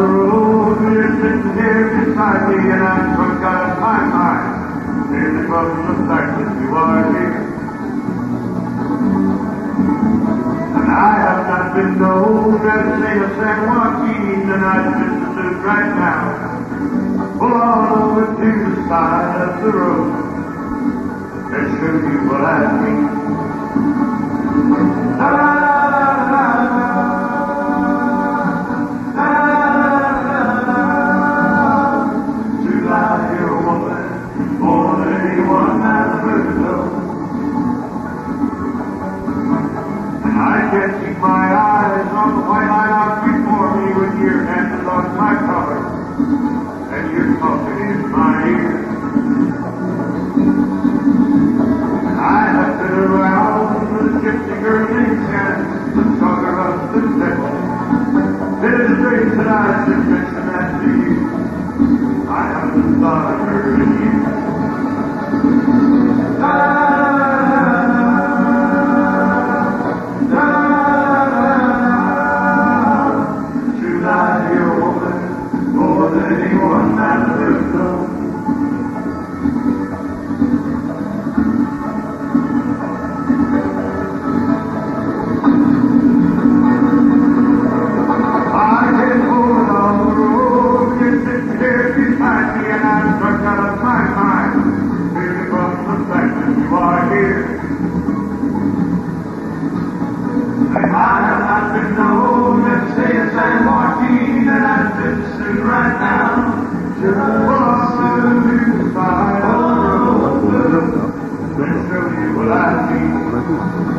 the road, you're sitting here beside me, and I'm drunk out of my mind, merely from the fact that you are here. And I have not been known as the name of San Joaquin, and I'd just as soon right now pull on over to the side of the road and show you what I mean. I can't keep my eyes on the white line out before me with your hands on my collar and you're talking in my ear. I have been around with a gypsy girl named Janet, the talker of the devil. It is strange that I should mention that to you. I haven't thought of her in years. Anyone that lives alone. I get hold on the road, you're sitting here beside me, and I'm struck out of my mind, merely from the fact that you are here. I have not been known to stay in San Joaquin, and I've been soon right now. Just cross to the side of the road, and show you what I mean.